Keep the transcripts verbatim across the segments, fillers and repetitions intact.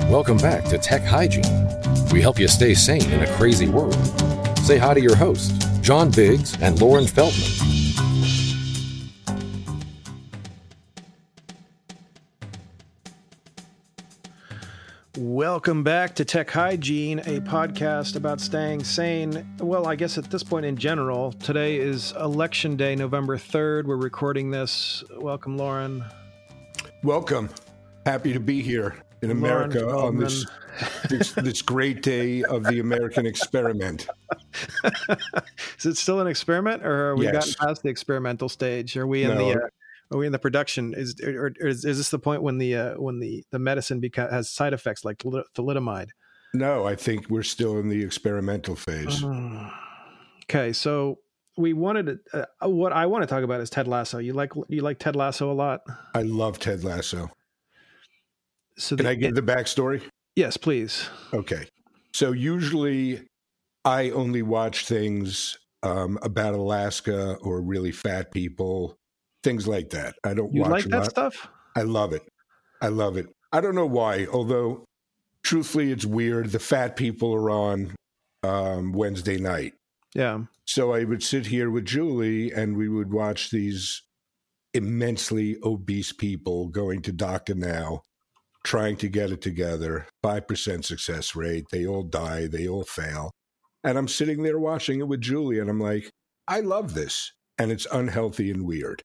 Welcome back to Tech Hygiene. We help you stay sane in a crazy world. Say hi to your hosts, John Biggs and Lauren Feldman. Welcome back to Tech Hygiene, a podcast about staying sane. Well, I guess at this point in general, today is Election Day, November third. We're recording this. Welcome, Lauren. Welcome. Happy to be here in America on this, this this great day of the American experiment. Is it still an experiment, or are we Yes. gotten past the experimental stage? Are we in No. the uh, are we in the production? Is or, or is, is this the point when the uh, when the the medicine beca- has side effects like thal- thalidomide? No, I think we're still in the experimental phase. Okay, so we wanted to, uh, what I want to talk about is Ted Lasso. You like you like Ted Lasso a lot? I love Ted Lasso. So Can the, I give the backstory? yes, please. Okay. So usually I only watch things um, about Alaska or really fat people, things like that. I don't You watch like a that lot. stuff? I love it. I love it. I don't know why, although truthfully it's weird. The fat people are on um, Wednesday night. Yeah. So I would sit here with Julie and we would watch these immensely obese people going to Doctor Now, trying to get it together, five percent success rate. They all die. They all fail. And I'm sitting there watching it with Julie and I'm like, I love this. And it's unhealthy and weird.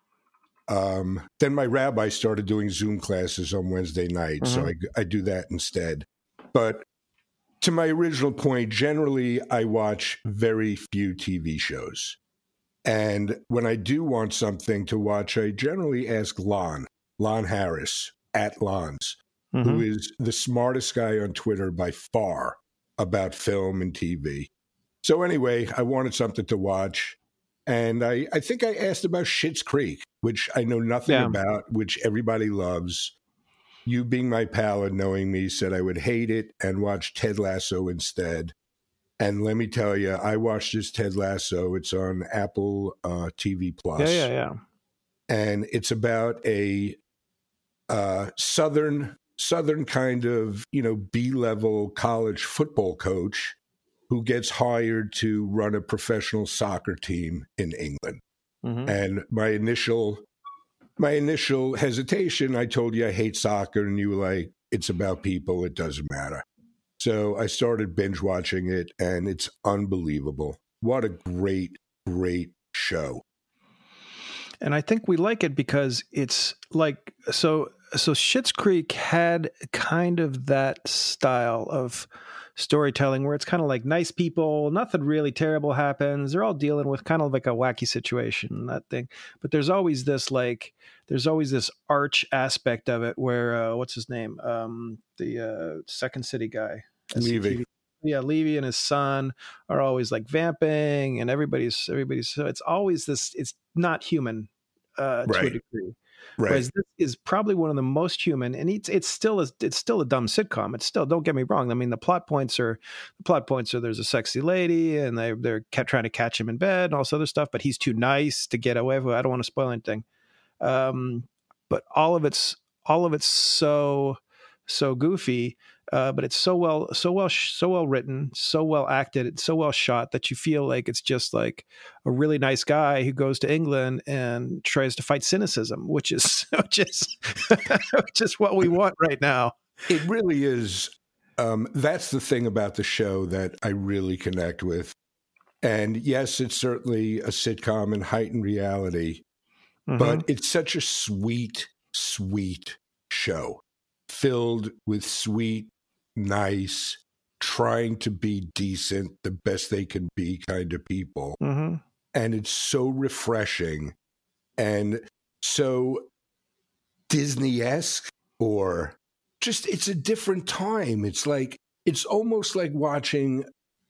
Um, then my rabbi started doing Zoom classes on Wednesday night. So I, I do that instead. But to my original point, generally I watch very few T V shows. And when I do want something to watch, I generally ask Lon, Lon Harris, at Lons, Mm-hmm. who is the smartest guy on Twitter by far about film and T V. So anyway, I wanted something to watch. And I, I think I asked about Schitt's Creek, which I know nothing Yeah. about, which everybody loves. You being my pal and knowing me said I would hate it and watch Ted Lasso instead. And let me tell you, I watched this Ted Lasso. It's on Apple uh, T V Plus. Yeah, yeah, yeah. And it's about a uh, southern southern kind of, you know, B-level college football coach who gets hired to run a professional soccer team in England. Mm-hmm. And my initial my initial hesitation, I told you I hate soccer, and you were like, it's about people, it doesn't matter. So I started binge watching it, and it's unbelievable. What a great, great show. And I think we like it because it's like so so Schitt's Creek had kind of that style of storytelling where it's kind of like nice people, nothing really terrible happens. They're all dealing with kind of like a wacky situation, that thing. But there's always this like there's always this arch aspect of it where uh, what's his name? Um, the uh, Second City guy. Levy. Yeah, Levy and his son are always like vamping, and everybody's everybody's. So it's always this. It's not human uh, to a Right. degree. Right. Whereas this is probably one of the most human, and it's it's still a, it's still a dumb sitcom. It's still, don't get me wrong. I mean, the plot points are the plot points are there's a sexy lady, and they they're ca- trying to catch him in bed and all this other stuff. But he's too nice to get away with. I don't want to spoil anything. Um, but all of it's all of it's so so goofy. Uh, but it's so well, so well, so well written, so well acted, it's so well shot that you feel like it's just like a really nice guy who goes to England and tries to fight cynicism, which is which is which is what we want right now. It really is. Um, that's the thing about the show that I really connect with. And yes, it's certainly a sitcom in heightened reality, Mhm. but it's such a sweet, sweet show filled with sweet, nice, trying to be decent, the best they can be kind of people. Mhm. And it's so refreshing and so Disney-esque, or just, it's a different time. It's like, it's almost like watching,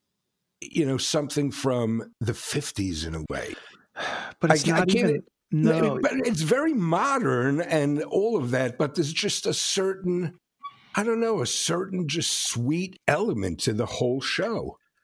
you know, something from the fifties in a way. But it's I- I not can't- even. No, But it's very modern and all of that, but there's just a certain, I don't know, a certain just sweet element to the whole show.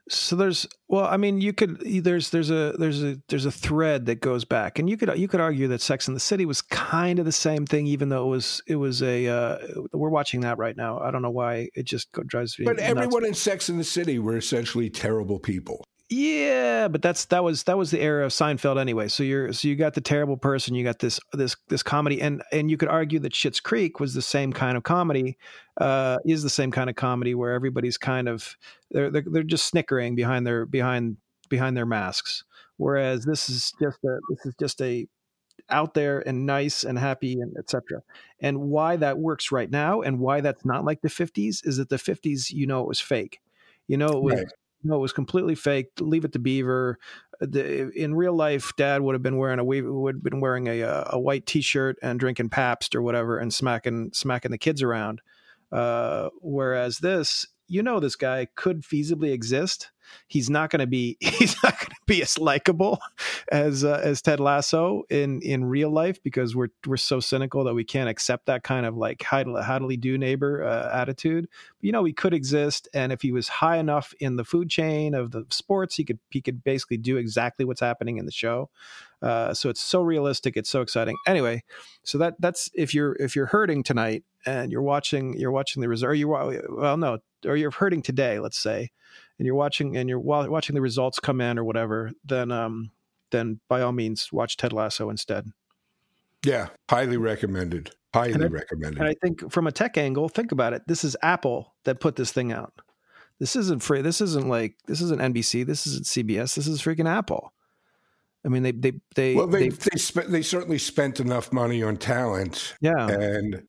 So there's, well, I mean, you could, there's, there's a, there's a, there's a thread that goes back, and you could, you could argue that Sex and the City was kind of the same thing, even though it was, it was a, uh, we're watching that right now. I don't know why it just drives me But nuts. everyone in Sex and the City were essentially terrible people. Yeah, but that's that was that was the era of Seinfeld anyway. So you're so you got the terrible person, you got this this this comedy, and and you could argue that Schitt's Creek was the same kind of comedy, uh, is the same kind of comedy where everybody's kind of they're they're, they're just snickering behind their behind behind their masks, whereas this is just a this is just a out there and nice and happy and et cetera. And why that works right now and why that's not like the fifties is that the fifties, you know, it was fake, you know, it was. Right. No, it was completely fake. Leave It to Beaver. The, in real life, Dad would have been wearing a would have been wearing a a white T-shirt and drinking Pabst or whatever, and smacking smacking the kids around. Uh, whereas this, you know, this guy could feasibly exist. He's not going to be he's not going to be as likable as uh, as Ted Lasso in in real life, because we're we're so cynical that we can't accept that kind of like howdly do neighbor uh, attitude. But, you know, he could exist, and if he was high enough in the food chain of the sports, he could he could basically do exactly what's happening in the show. Uh, so it's so realistic, it's so exciting. Anyway, so that that's if you're if you're hurting tonight and you're watching you're watching the result, or you well no, or you're hurting today, let's say, and you're watching and you're watching the results come in or whatever, then um then by all means watch Ted Lasso instead. Yeah, highly recommended. Highly and I, recommended. And I think from a tech angle, think about it. This is Apple that put this thing out. This isn't free. This isn't like this isn't N B C. This isn't C B S. This is freaking Apple. I mean, they they they well they they, they, spent, they certainly spent enough money on talent. Yeah, and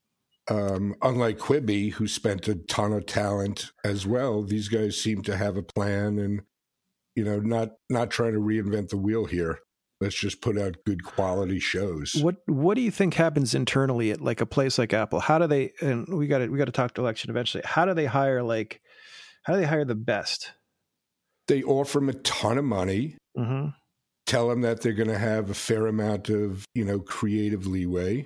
um, unlike Quibi, who spent a ton of talent as well, these guys seem to have a plan and, you know, not not trying to reinvent the wheel here. Let's just put out good quality shows. What What do you think happens internally at like a place like Apple? How do they? And we got to we got to talk to election eventually. How do they hire like? How do they hire the best? They offer them a ton of money. Mm-hmm. Tell them that they're going to have a fair amount of, you know, creative leeway,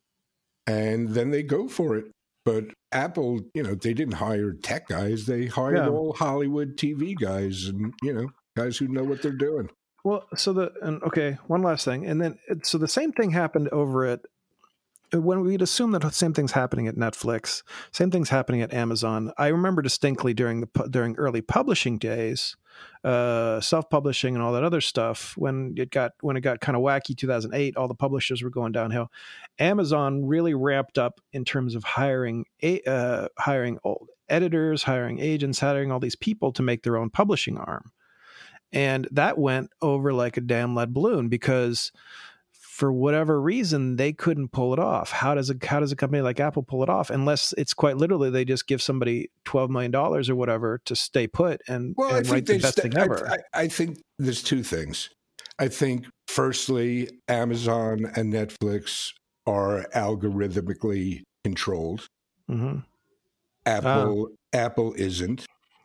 and then they go for it. But Apple, you know, they didn't hire tech guys. They hired Yeah. all Hollywood T V guys and, you know, guys who know what they're doing. Well, so the and okay, one last thing, and then so the same thing happened over at when we'd assume that the same thing's happening at Netflix, same thing's happening at Amazon. I remember distinctly during the during early publishing days, uh, self-publishing and all that other stuff. When it got when it got kind of wacky, two thousand eight, all the publishers were going downhill. Amazon really ramped up in terms of hiring uh, hiring old editors, hiring agents, hiring all these people to make their own publishing arm. And that went over like a damn lead balloon because for whatever reason, they couldn't pull it off. How does a, how does a company like Apple pull it off? Unless it's quite literally they just give somebody twelve million dollars or whatever to stay put and, Well, and I write think the they best st- thing ever. I, I, I think there's two things. I think, firstly, Amazon and Netflix are algorithmically controlled. Mm-hmm. Apple ah. Apple isn't.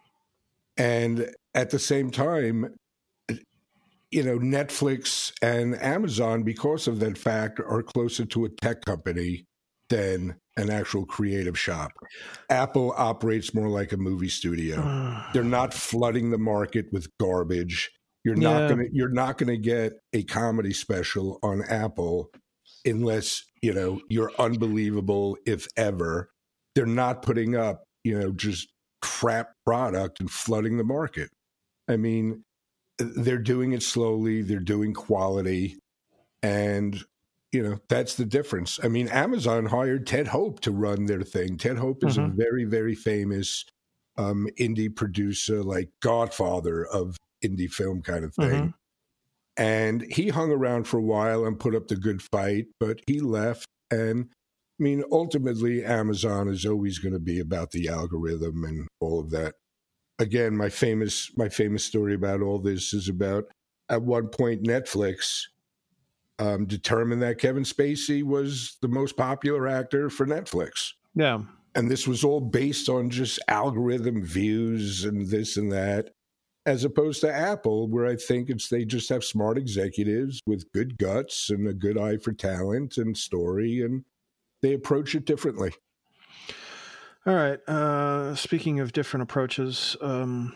And at the same time, you know, Netflix and Amazon, because of that fact, are closer to a tech company than an actual creative shop. Apple operates more like a movie studio. They're not flooding the market with garbage. You're not Yeah. gonna you're not gonna get a comedy special on Apple unless, you know, you're unbelievable, if ever. They're not putting up, you know, just crap product and flooding the market. I mean, they're doing it slowly. They're doing quality. And, you know, that's the difference. I mean, Amazon hired Ted Hope to run their thing. Ted Hope is Mhm. a very, very famous um, indie producer, like Godfather of indie film kind of thing. Mhm. And he hung around for a while and put up the good fight, but he left. And I mean, ultimately, Amazon is always going to be about the algorithm and all of that. Again, my famous my famous story about all this is about at one point Netflix um, determined that Kevin Spacey was the most popular actor for Netflix. Yeah. And this was all based on just algorithm views and this and that, as opposed to Apple, where I think it's they just have smart executives with good guts and a good eye for talent and story, and they approach it differently. All right. Uh, speaking of different approaches, um,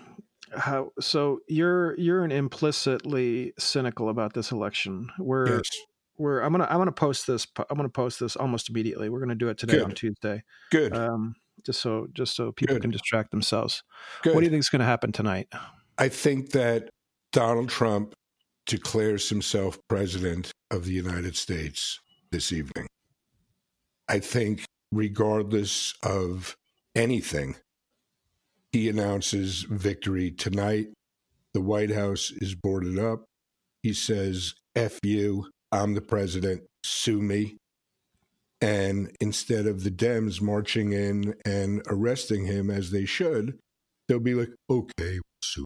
How, so you're you're an implicitly cynical about this election. We're Yes. we're I'm gonna I'm gonna post this. I'm gonna post this almost immediately. We're gonna do it today Good. on Tuesday. Good. Um, just so just so people Good. can distract themselves. Good. What do you think is going to happen tonight? I think that Donald Trump declares himself president of the United States this evening. I think regardless of anything, he announces victory tonight. The White House is boarded up. He says, F you, I'm the president, sue me. And instead of the Dems marching in and arresting him as they should, they'll be like, okay, we'll sue.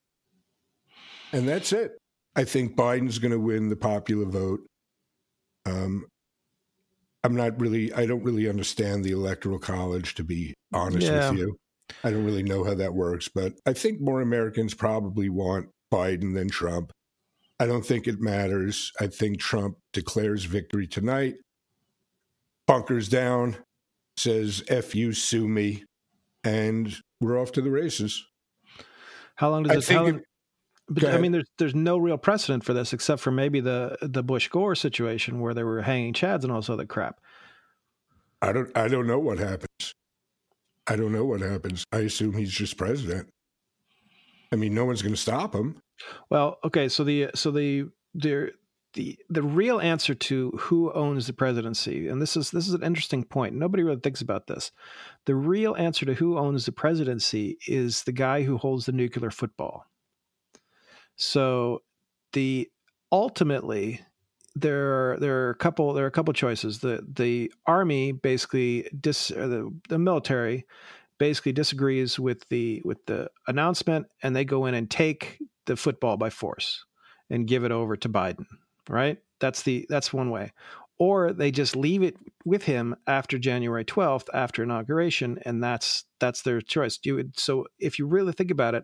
And that's it. I think Biden's going to win the popular vote. Um, I'm not really, I don't really understand the Electoral College, to be honest Yeah. with you. I don't really know how that works, but I think more Americans probably want Biden than Trump. I don't think it matters. I think Trump declares victory tonight, bunkers down, says, F you, sue me, and we're off to the races. How long does I it? think How long, it- but, Go I ahead. mean, there's there's no real precedent for this except for maybe the the Bush Gore situation where they were hanging chads and all this other crap. I don't I don't know what happens. I don't know what happens. I assume he's just president. I mean, no one's going to stop him. Well, okay, so the so the the the the real answer to who owns the presidency, and this is this is an interesting point. Nobody really thinks about this. The real answer to who owns the presidency is the guy who holds the nuclear football. So the ultimately there are there are a couple there are a couple choices. The the army basically dis or the the military basically disagrees with the with the announcement, and they go in and take the football by force and give it over to Biden, right? That's the that's one way. Or they just leave it with him after January twelfth, after inauguration, and that's that's their choice. You would, so if you really think about it,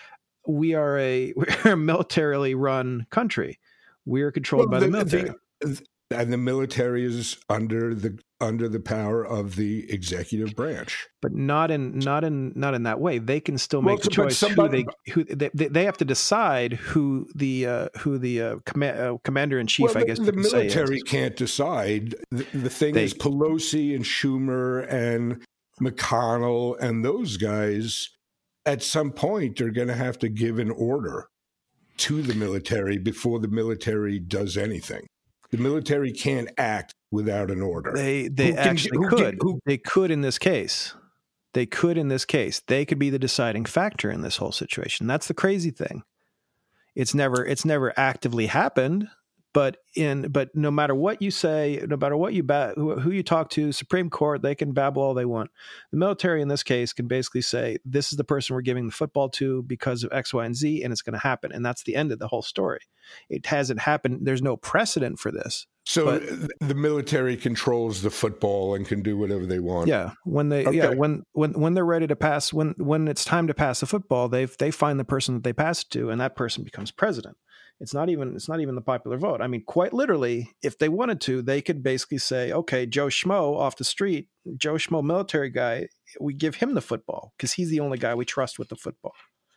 we are a we're a militarily run country. We are controlled Well, by the, the military. The, and the military is under the under the power of the executive branch. But not in not in not in that way. They can still make Well, the but choice somebody- who they who they, they have to decide who the uh, who the uh, com- uh, commander in chief. Well, I the, guess the you can say military is. can't decide. The, the thing They- is, Pelosi and Schumer and McConnell and those guys, at some point, are going to have to give an order to the military before the military does anything. The military can't act without an order. They they Who can- actually who can- could. who- They could in this case. They could in this case. They could be the deciding factor in this whole situation. That's the crazy thing. It's never it's never actively happened, but in but no matter what you say, no matter what you ba- who, who you talk to, Supreme Court, they can babble all they want. The military in this case can basically say this is the person we're giving the football to because of X, Y, and Z, and it's going to happen, and that's the end of the whole story. It hasn't happened. There's no precedent for this. So but- th- the military controls the football and can do whatever they want. Yeah, when they Okay. yeah when when when they're ready to pass when when it's time to pass the football, they they find the person that they pass it to, and that person becomes president. It's not even it's not even the popular vote. I mean, quite literally, if they wanted to, they could basically say, okay, Joe Schmo off the street, Joe Schmo military guy, we give him the football because he's the only guy we trust with the football.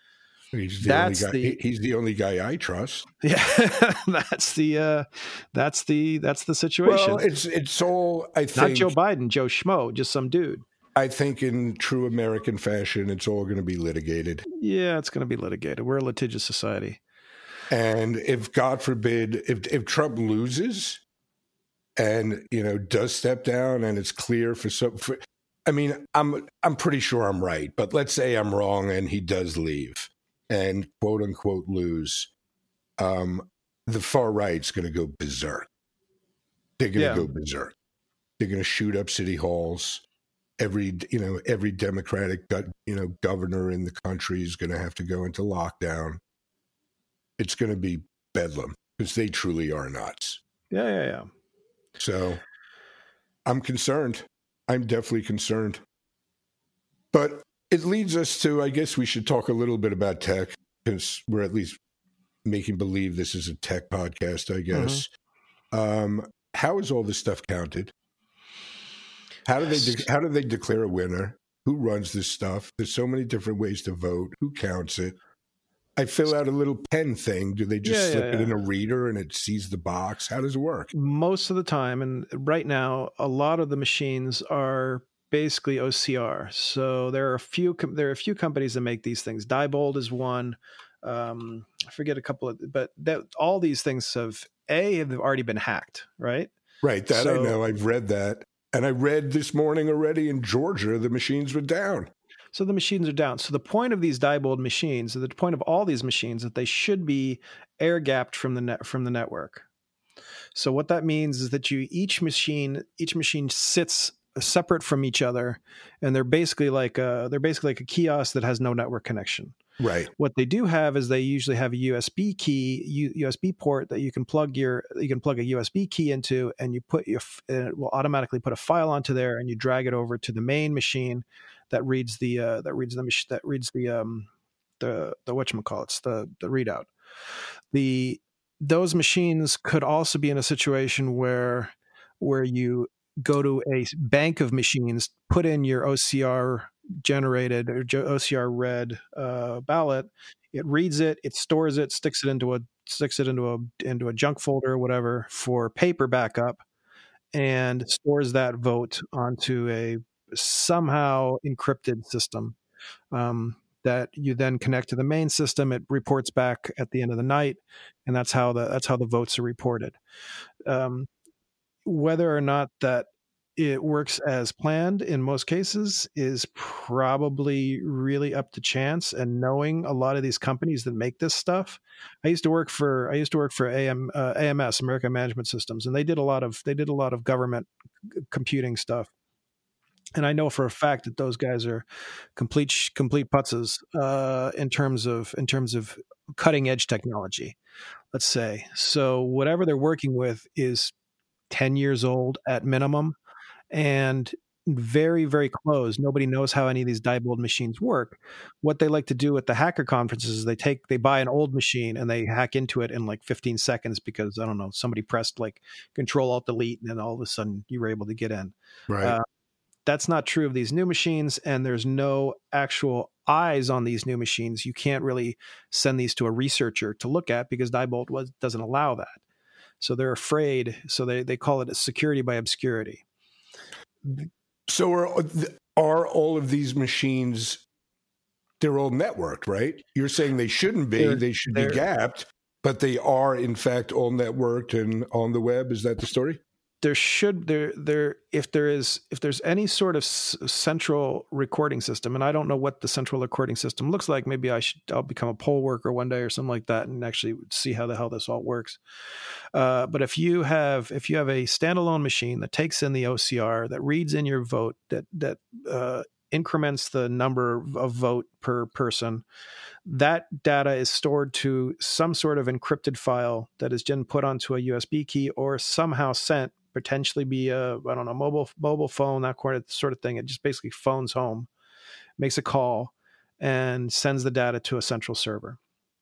He's the That's only guy. the- he- he's the only guy I trust. Yeah, that's the uh, that's the that's the situation. Well, it's it's all I think. Not Joe Biden, Joe Schmo, just some dude. I think in true American fashion, it's all going to be litigated. Yeah, it's going to be litigated. We're a litigious society. And if God forbid, if if Trump loses, and you know does step down, and it's clear for some, for, I mean, I'm I'm pretty sure I'm right, but let's say I'm wrong, and he does leave, and quote unquote lose, um, the far right's going to go berserk. They're going to Yeah. go berserk. They're going to shoot up city halls. Every you know every Democratic go- you know governor in the country is going to have to go into lockdown. It's going to be bedlam because they truly are nuts. Yeah, yeah, yeah. So I'm concerned. I'm definitely concerned. But it leads us to, I guess we should talk a little bit about tech because we're at least making believe this is a tech podcast, I guess. Um, how is all this stuff counted? How do they de- how do they declare a winner? Who runs this stuff? There's so many different ways to vote. Who counts it? I fill out a little pen thing. Do they just Yeah, slip yeah, it yeah. in a reader and it sees the box? How does it work? Most of the time, and right now, a lot of the machines are basically O C R. So there are a few com- there are a few companies that make these things. Diebold is one. Um, I forget a couple of, but that all these things have a have already been hacked, right? Right, that I So- know. I've read that. And I read this morning already in Georgia, the machines were down. So the machines are down. So the point of these Diebold machines, the point of all these machines, that they should be air gapped from the net from the network. So what that means is that you each machine each machine sits separate from each other, and they're basically like a, they're basically like a kiosk that has no network connection. Right. What they do have is they usually have a U S B key, U, USB port that you can plug your you can plug a U S B key into, and you put your and it will automatically put a file onto there, and you drag it over to the main machine that reads the uh, that reads the mach- that reads the um the the whatchamacallits, the the readout. The those machines could also be in a situation where where you go to a bank of machines, put in your O C R generated or O C R read uh, ballot. It reads it, it stores it, sticks it into a sticks it into a into a junk folder or whatever for paper backup, and stores that vote onto a somehow encrypted system um, that you then connect to the main system. It reports back at the end of the night, and that's how the that's how the votes are reported. Um, whether or not that it works as planned in most cases is probably really up to chance. And knowing a lot of these companies that make this stuff, I used to work for I used to work for A M, uh, A M S, American Management Systems, and they did a lot of they did a lot of government computing stuff. And I know for a fact that those guys are complete complete putzes uh, in terms of in terms of cutting edge technology, let's say. So whatever they're working with is ten years old at minimum, and very, very close. Nobody knows how any of these Diebold machines work. What they like to do at the hacker conferences is they take, they buy an old machine and they hack into it in like fifteen seconds because, I don't know, somebody pressed like Control Alt Delete and then all of a sudden you were able to get in. Right. Uh, that's not true of these new machines, and there's no actual eyes on these new machines. You can't really send these to a researcher to look at because Diebold was, doesn't allow that. So they're afraid. So they, they call it a security by obscurity. So are are all of these machines, they're all networked, right? You're saying they shouldn't be, They're- they should be they're- gapped, but they are in fact all networked and on the web. Is that the story? There should there there if there is if there's any sort of s- central recording system, and I don't know what the central recording system looks like. Maybe I should I'll become a poll worker one day or something like that and actually see how the hell this all works. Uh, but if you have if you have a standalone machine that takes in the O C R, that reads in your vote, that that uh, increments the number of vote per person, that data is stored to some sort of encrypted file that is then put onto a U S B key or somehow sent, potentially be a, I don't know, mobile mobile phone, that sort of thing. It just basically phones home, makes a call, and sends the data to a central server.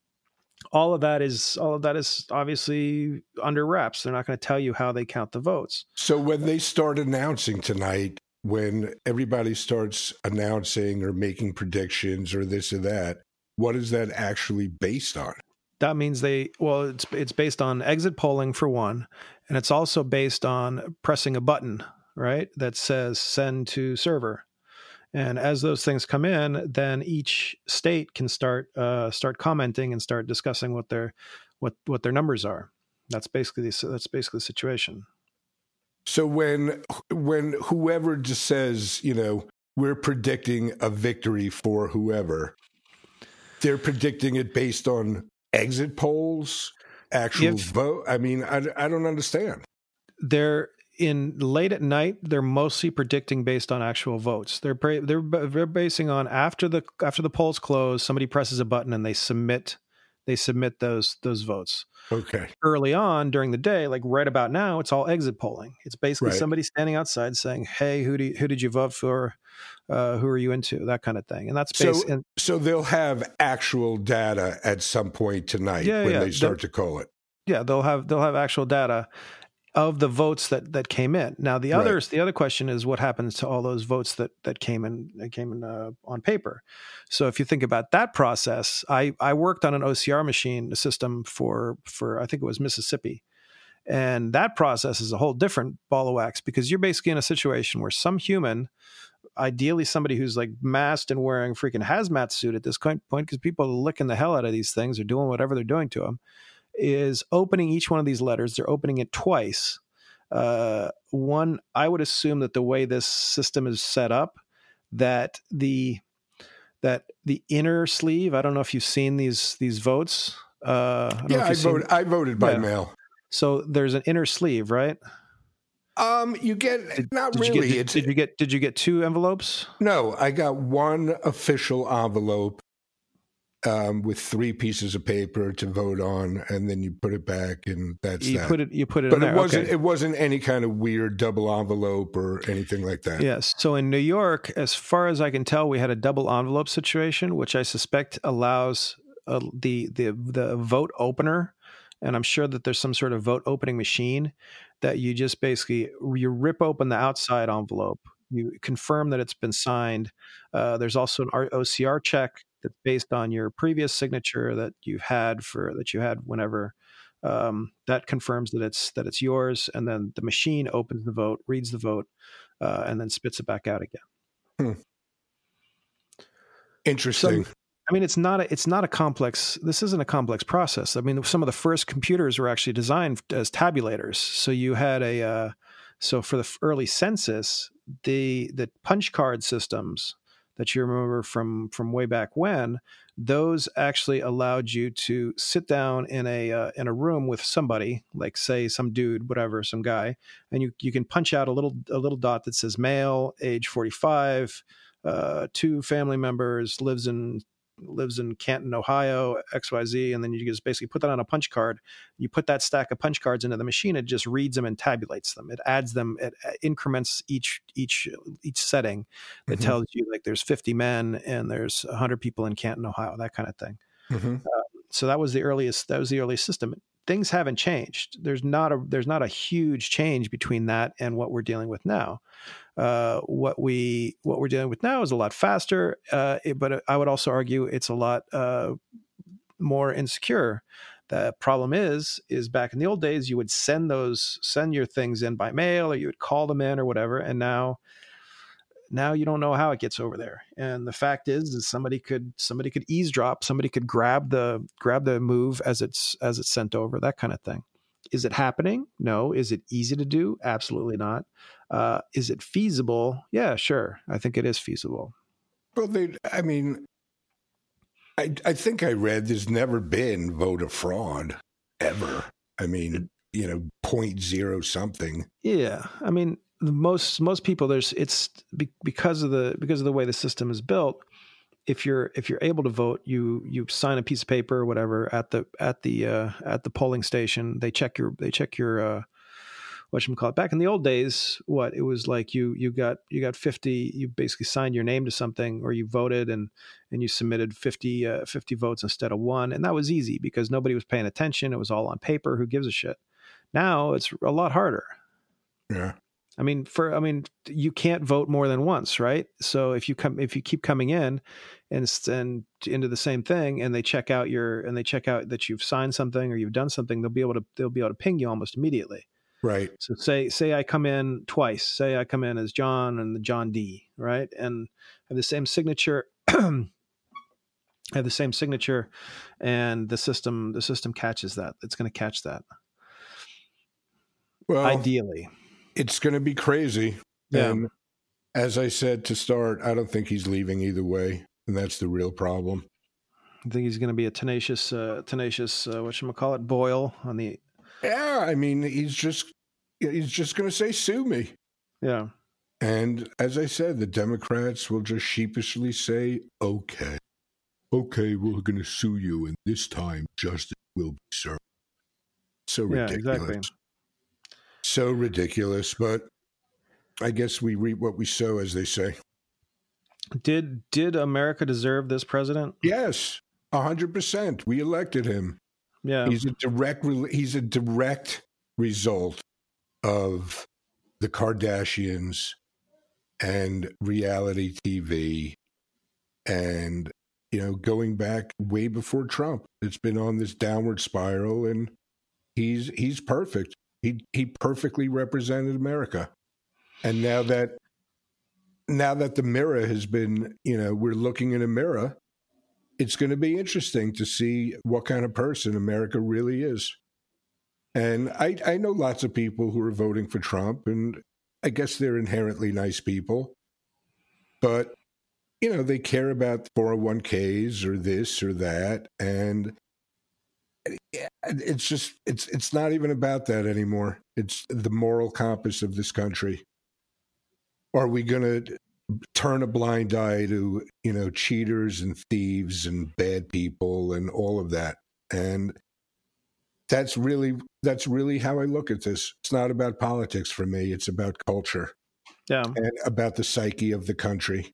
All of that is all of that is obviously under wraps. They're not going to tell you how they count the votes. So when they start announcing tonight, when everybody starts announcing or making predictions or this or that, what is that actually based on? That means they, well, it's it's based on exit polling for one, and it's also based on pressing a button, right, that says send to server. And as those things come in, then each state can start uh, start commenting and start discussing what their what what their numbers are. That's basically the, that's basically the situation. So when when whoever just says, you know, we're predicting a victory for whoever, they're predicting it based on exit polls, actual If- vote. I mean, I, I don't understand. They're in late at night. They're mostly predicting based on actual votes. They're pra- they're they're basing on after the after the polls close, somebody presses a button and they submit they submit those those votes. Okay. Early on during the day, like right about now, it's all exit polling. It's basically Right. somebody standing outside saying, "Hey, who do you, who did you vote for? Uh, who are you into?" That kind of thing. And that's So, based. And so they'll have actual data at some point tonight Yeah, when yeah. they start The- to call it. yeah, they'll have they'll have actual data. of the votes that, that came in. Now the others, right. the other question is what happens to all those votes that, that came in, that came in uh, on paper. So if you think about that process, I, I worked on an O C R machine system for, for, I think it was Mississippi. And that process is a whole different ball of wax, because you're basically in a situation where some human, ideally somebody who's like masked and wearing freaking hazmat suit at this point, because people are licking the hell out of these things or doing whatever they're doing to them, is opening each one of these letters. They're opening it twice. Uh, one, I would assume that the way this system is set up, that the that the inner sleeve, I don't know if you've seen these these votes. Uh, I yeah, I voted. I voted by yeah. mail. So there's an inner sleeve, right? Um, you get did, not did really. You get, did, did you get did you get two envelopes? No, I got one official envelope um, with three pieces of paper to vote on, and then you put it back, and that's you that. put it. You put it. But in it there. wasn't. Okay. It wasn't any kind of weird double envelope or anything like that. Yes. So in New York, as far as I can tell, we had a double envelope situation, which I suspect allows uh, the the the vote opener. And I'm sure that there's some sort of vote opening machine that you just basically, you rip open the outside envelope, you confirm that it's been signed. Uh, there's also an O C R check that's based on your previous signature that you've had for, that you had whenever, um, that confirms that it's, that it's yours. And then the machine opens the vote, reads the vote, uh, and then spits it back out again. Hmm. Interesting. So, I mean, it's not a, it's not a complex, this isn't a complex process. I mean, some of the first computers were actually designed as tabulators. So you had a, uh, so for the early census, the, the punch card systems that you remember from, from way back when, those actually allowed you to sit down in a, uh, in a room with somebody, like say some dude, whatever, some guy, and you, you can punch out a little, a little dot that says male, age forty-five, uh, two family members, lives in, lives in Canton, Ohio, X Y Z, and then you just basically put that on a punch card. You put that stack of punch cards into the machine, it just reads them and tabulates them. It adds them, it increments each each each setting that mm-hmm. tells you like there's fifty men and there's one hundred people in Canton, Ohio, that kind of thing. Mm-hmm. Uh, so that was the earliest that was the earliest system. Things haven't changed. There's not a there's not a huge change between that and what we're dealing with now. Uh, what we what we're dealing with now is a lot faster, uh, it, but I would also argue it's a lot uh, more insecure. The problem is, is back in the old days, you would send those send your things in by mail, or you would call them in, or whatever. And now, now you don't know how it gets over there. And the fact is, is somebody could somebody could eavesdrop, somebody could grab the grab the move as it's as it's sent over, that kind of thing. Is it happening? No. Is it easy to do? Absolutely not. Uh, is it feasible? Yeah, sure. I think it is feasible. Well, they, I mean, I, I think I read there's never been voter fraud ever. I mean, you know, point zero something. Yeah. I mean, most, most people there's, it's be, because of the, because of the way the system is built. If you're if you're able to vote, you you sign a piece of paper or whatever at the at the uh, at the polling station. They check your they check your uh, whatchamacallit. Back in the old days, what it was like you you got you got fifty. You basically signed your name to something, or you voted and and you submitted fifty, uh, fifty votes instead of one, and that was easy because nobody was paying attention. It was all on paper. Who gives a shit? Now it's a lot harder. Yeah. I mean, for I mean, you can't vote more than once, right? So if you come, if you keep coming in, and and into the same thing, and they check out your, and they check out that you've signed something or you've done something, they'll be able to they'll be able to ping you almost immediately. Right. So say say I come in twice. Say I come in as John and the John D, right, and have the same signature. have the same signature, and the system the system catches that. It's going to catch that. Well, ideally. It's going to be crazy. Yeah. And as I said to start, I don't think he's leaving either way. And that's the real problem. I think he's going to be a tenacious, uh, tenacious, uh, whatchamacallit, Boyle on the. Yeah. I mean, he's just, he's just going to say, sue me. Yeah. And as I said, the Democrats will just sheepishly say, okay, okay, we're going to sue you. And this time justice will be served. So ridiculous. Yeah, exactly. So ridiculous, but I guess we reap what we sow, as they say. Did did America deserve this president? Yes, a hundred percent. We elected him. Yeah, he's a direct. He's a direct result of the Kardashians and reality T V and, you know, going back way before Trump. It's been on this downward spiral, and he's he's perfect. He he perfectly represented America. And now that now that the mirror has been, you know, we're looking in a mirror, it's going to be interesting to see what kind of person America really is. And I, I know lots of people who are voting for Trump, and I guess they're inherently nice people. But, you know, they care about four oh one k's or this or that. And it's just, it's it's not even about that anymore. It's the moral compass of this country. Are we going to turn a blind eye to, you know, cheaters and thieves and bad people and all of that? And that's really that's really how I look at this. It's not about politics for me. It's about culture. Yeah. And about the psyche of the country.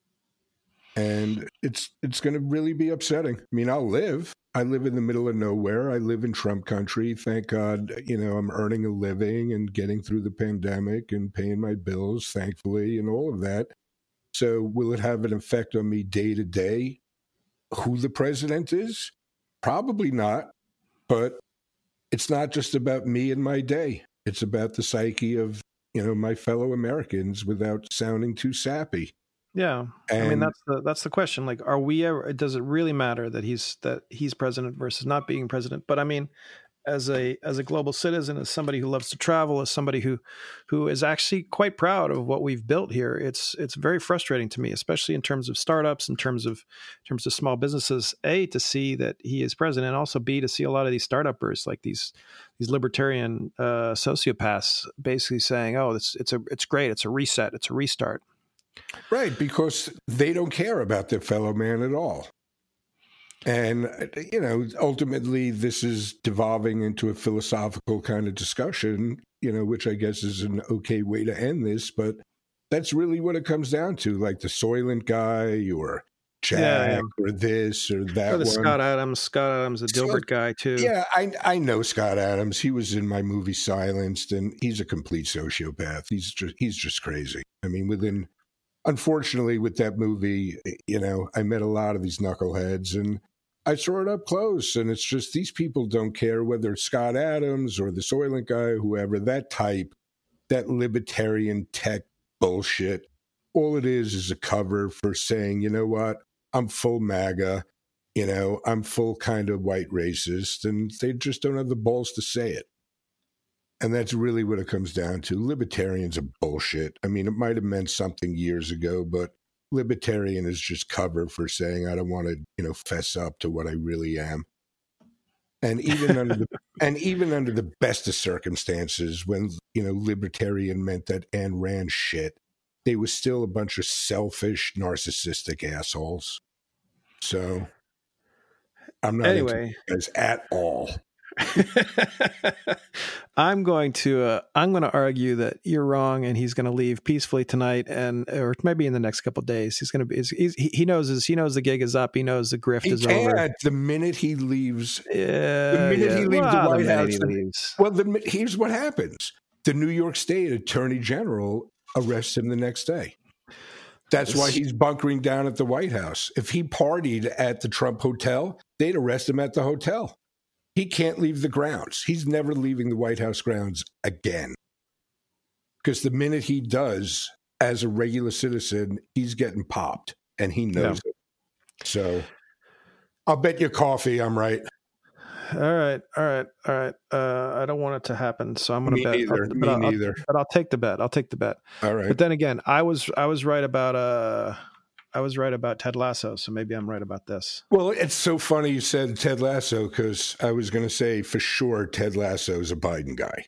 And it's it's going to really be upsetting. I mean, I'll live. I live in the middle of nowhere. I live in Trump country. Thank God, you know, I'm earning a living and getting through the pandemic and paying my bills, thankfully, and all of that. So will it have an effect on me day to day? Who the president is? Probably not. But it's not just about me and my day. It's about the psyche of, you know, my fellow Americans without sounding too sappy. Yeah. And, I mean, that's the that's the question. Like, are we ever, does it really matter that he's that he's president versus not being president? But I mean, as a as a global citizen, as somebody who loves to travel, as somebody who who is actually quite proud of what we've built here, it's it's very frustrating to me, especially in terms of startups, in terms of in terms of small businesses. A, to see that he is president, and also B, to see a lot of these startuppers, like these these libertarian uh, sociopaths, basically saying, "Oh, it's it's a it's great, it's a reset, it's a restart." Right, because they don't care about their fellow man at all. And, you know, ultimately this is devolving into a philosophical kind of discussion, you know, which I guess is an okay way to end this. But that's really what it comes down to, like the Soylent guy or Jack yeah, yeah. or this or that or the one. Scott Adams. Scott Adams, the Dilbert so, guy, too. Yeah, I, I know Scott Adams. He was in my movie Silenced, and he's a complete sociopath. He's just, he's just crazy. I mean, within... Unfortunately, with that movie, you know, I met a lot of these knuckleheads, and I saw it up close. And it's just these people don't care whether it's Scott Adams or the Soylent guy, whoever, that type, that libertarian tech bullshit. All it is is a cover for saying, you know what, I'm full MAGA, you know, I'm full kind of white racist, and they just don't have the balls to say it. And that's really what it comes down to. Libertarians are bullshit. I mean, it might have meant something years ago, but libertarian is just cover for saying I don't want to, you know, fess up to what I really am. And even under the and even under the best of circumstances, when, you know, libertarian meant that Ayn Rand shit, they were still a bunch of selfish, narcissistic assholes. So I'm not anyway. into you guys at all. I'm going to uh, I'm going to argue that you're wrong, and he's going to leave peacefully tonight, and or maybe in the next couple of days. He's going to be. He's, he's, he knows his. He knows the gig is up. He knows the grift he is can't. over. The minute he leaves, yeah, the minute yeah. he leaves well, the White the House. He leaves. Well, the, here's what happens: the New York State Attorney General arrests him the next day. That's why he's bunkering down at the White House. If he partied at the Trump Hotel, they'd arrest him at the hotel. He can't leave the grounds. He's never leaving the White House grounds again. Because the minute he does, as a regular citizen, he's getting popped, and he knows yeah. it. So I'll bet you coffee I'm right. All right, all right, all right. Uh, I don't want it to happen, so I'm going to bet. Neither. I'll, Me I'll, neither. But I'll take the bet. I'll take the bet. All right. But then again, I was I was right about uh I was right about Ted Lasso, so maybe I'm right about this. Well, it's so funny you said Ted Lasso, because I was going to say for sure Ted Lasso is a Biden guy.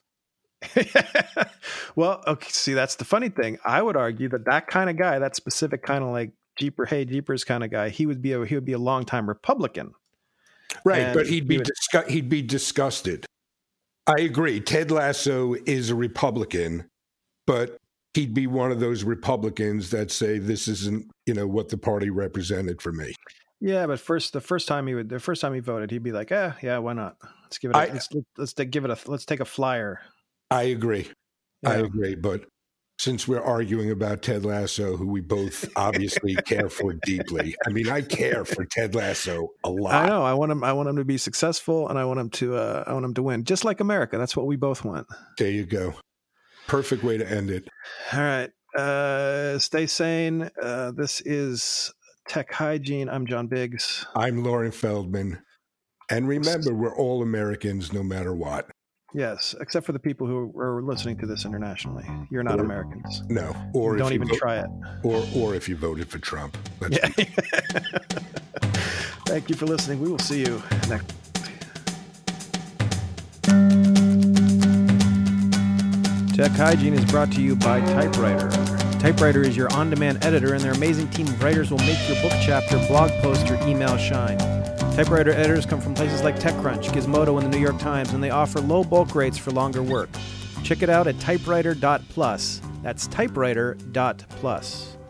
Well, okay. See, that's the funny thing. I would argue that that kind of guy, that specific kind of like Jeeper, hey Jeepers kind of guy, he would be a he would be a longtime Republican. Right, and but he'd be he would, disgu- he'd be disgusted. I agree. Ted Lasso is a Republican, but he'd be one of those Republicans that say this isn't, you know, what the party represented for me. Yeah, but first, the first time he would, the first time he voted, he'd be like, "Eh, yeah, why not? Let's give it. A, I, let's let's take, give it a. Let's take a flyer." I agree. Yeah. I agree. But since we're arguing about Ted Lasso, who we both obviously care for deeply, I mean, I care for Ted Lasso a lot. I know. I want him. I want him to be successful, and I want him to. Uh, I want him to win, just like America. That's what we both want. There you go. Perfect way to end it. All right. Uh, stay sane. Uh, this is Tech Hygiene. I'm John Biggs. I'm Lauren Feldman. And remember, we're all Americans, no matter what. Yes, except for the people who are listening to this internationally. You're not or, Americans. No. Or don't if even vote, try it. Or or if you voted for Trump. Let's yeah. be- Thank you for listening. We will see you next. Tech Hygiene is brought to you by Typewriter. Typewriter is your on-demand editor, and their amazing team of writers will make your book chapter, blog post, or email shine. Typewriter editors come from places like TechCrunch, Gizmodo, and the New York Times, and they offer low bulk rates for longer work. Check it out at typewriter dot plus. That's typewriter dot plus.